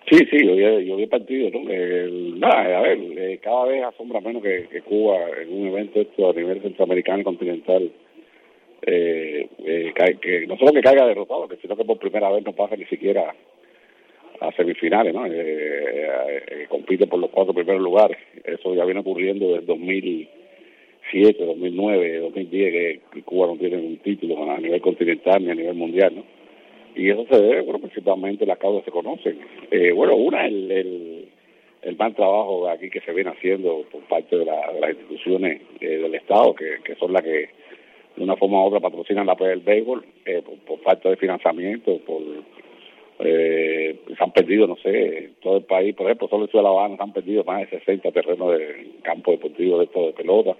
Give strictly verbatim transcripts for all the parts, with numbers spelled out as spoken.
Sí, sí, yo vi, yo vi el partido, ¿no? El, nada, a ver, eh, cada vez asombra menos que, que Cuba en un evento esto a nivel centroamericano y continental, eh, eh, cae, que no solo que caiga derrotado, que sino que por primera vez no pasa ni siquiera a semifinales, ¿no? Eh, eh, eh, compite por los cuatro primeros lugares. Eso ya viene ocurriendo desde dos mil siete, dos mil nueve, dos mil diez, que, que Cuba no tiene un título a nivel continental ni a nivel mundial, ¿no? Y eso se debe, bueno, principalmente las causas se conocen. Eh, bueno, una, el, el, el mal trabajo aquí que se viene haciendo por parte de, la, de las instituciones eh, del Estado, que, que son las que de una forma u otra patrocinan la pelea del béisbol, eh, por, por falta de financiamiento, por eh, se han perdido, no sé, todo el país, por ejemplo, solo en Ciudad de La Habana se han perdido más de sesenta terrenos de campo deportivo de esto de pelota,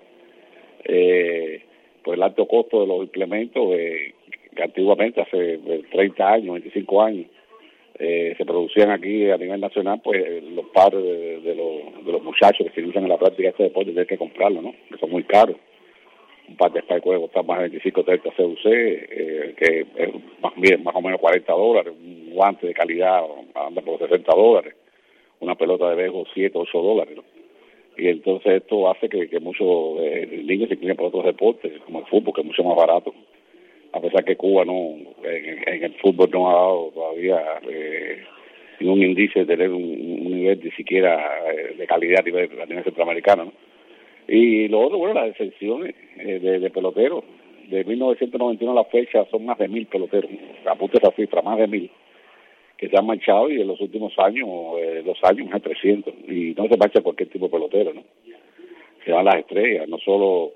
eh, por el alto costo de los implementos, eh, que antiguamente, hace treinta años, veinticinco años, eh, se producían aquí a nivel nacional, pues los padres de, de, los, de los muchachos que se inician en la práctica de este deporte tienen que comprarlo, ¿no? Que son muy caros. Un par de spike puede costar más de veinticinco, treinta C U C, eh, que es más bien más o menos cuarenta dólares, un guante de calidad anda por sesenta dólares, una pelota de béisbol siete, ocho dólares, ¿no? Y entonces esto hace que, que muchos eh, niños se inclinen por otros deportes, como el fútbol, que es mucho más barato, a pesar que Cuba no en, en el fútbol no ha dado todavía eh, ningún indicio de tener un, un nivel ni siquiera eh, de calidad a nivel, a nivel centroamericano, ¿no? Y lo otro, bueno, las excepciones eh, de, de peloteros. De mil novecientos noventa y uno a la fecha son más de mil peloteros. Apunte esa cifra, más de mil, que se han marchado, y en los últimos años, eh, dos años, más de trescientos. Y no se marcha cualquier tipo de pelotero, ¿no? Se van las estrellas, no solo...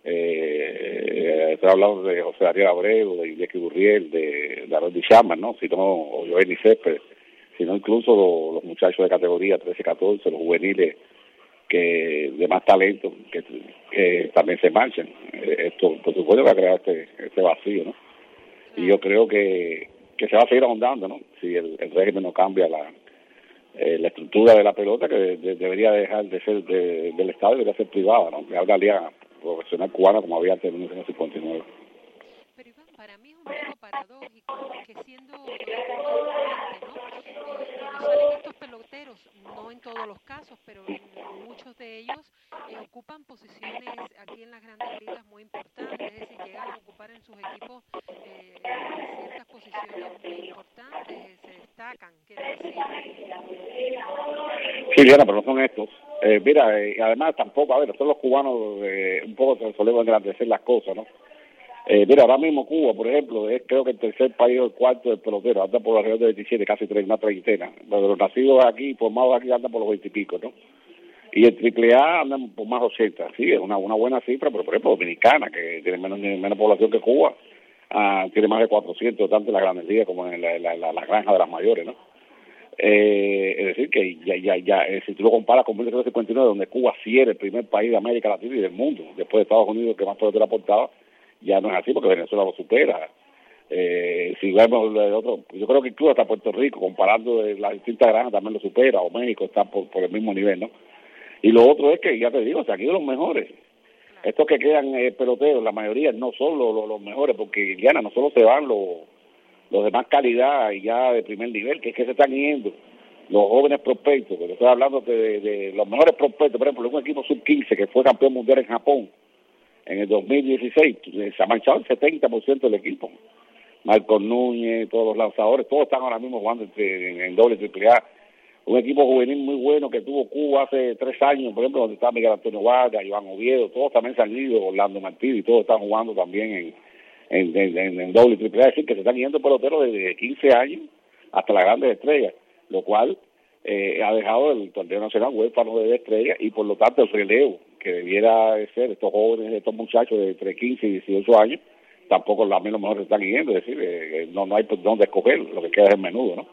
Eh, estoy hablando de José Ariel Abreu, de Iñaki Gurriel, de David Chapman, ¿no? Sino, o Joel Céspedes, sino incluso los, los muchachos de categoría trece catorce, los juveniles, que de más talento, que, que también se marchan. Esto, por supuesto, va a crear este, este vacío, ¿no? Y yo creo que, que se va a seguir ahondando, ¿no? Si el, el régimen no cambia la eh, la estructura de la pelota, que de, de, debería dejar de ser de, del Estado, debería ser privada, ¿no? Que habla liga profesional cubana como había antes de mil novecientos cincuenta y nueve. Pero Iván, para mí es un poco paradójico que siendo la Cuba un puente, ¿no? Eh, donde salen estos peloteros, no en todos los casos, pero en muchos de ellos eh, ocupan posiciones aquí en las grandes ligas muy importantes, es decir, llegan a ocupar en sus equipos eh, ciertas posiciones muy importantes, eh, se destacan, quiero decir. Sí, Diana, pero no son estos. Eh, mira, eh, además tampoco, a ver, nosotros los cubanos eh, un poco solemos engrandecer las cosas, ¿no? Eh, mira, ahora mismo Cuba, por ejemplo, es creo que el tercer país o el cuarto del pelotero, anda por alrededor de veintisiete, casi tres, una treintena. Pero los nacidos aquí, formados aquí, andan por los veinte y pico, ¿no? Y el triple A andan por más de ochenta, sí, es una, una buena cifra, pero por ejemplo Dominicana, que tiene menos, menos población que Cuba, ah, tiene más de cuatrocientos, tanto en las grandes ligas como en la, la, la, la granja de las mayores, ¿no? Eh, es decir, que ya, ya, ya, eh, si tú lo comparas con mil novecientos cincuenta y nueve, donde Cuba sí era el primer país de América Latina y del mundo, después de Estados Unidos, que más pelotero aportaba, ya no es así, porque Venezuela lo supera. Eh, si vemos de otro, yo creo que incluso hasta Puerto Rico, comparando de las distintas granjas, también lo supera, o México está por, por el mismo nivel, ¿no? Y lo otro es que, ya te digo, o sea, aquí de los mejores. Estos que quedan eh, peloteros, la mayoría no son los, los, los mejores, porque Diana, no solo se van los, los de más calidad y ya de primer nivel, que es que se están yendo los jóvenes prospectos, pero estoy hablando de, de, de los mejores prospectos. Por ejemplo, un equipo sub quince que fue campeón mundial en Japón en el dos mil dieciséis, se ha manchado el setenta por ciento del equipo. Marcos Núñez, todos los lanzadores, todos están ahora mismo jugando entre, en, en doble triple A. Un equipo juvenil muy bueno que tuvo Cuba hace tres años, por ejemplo, donde está Miguel Antonio Vargas, Iván Oviedo, todos también se han ido, Orlando Martínez, y todos están jugando también en, en, en, en, en doble triple A. Es decir, que se están yendo peloteros desde quince años hasta las grandes estrellas, lo cual eh, ha dejado el torneo nacional huérfano de estrellas, y por lo tanto el relevo que debiera ser estos jóvenes, estos muchachos de entre quince y dieciocho años, tampoco también los mejores están yendo, es decir, eh, no, no hay por dónde escoger, lo que queda es el menudo, ¿no?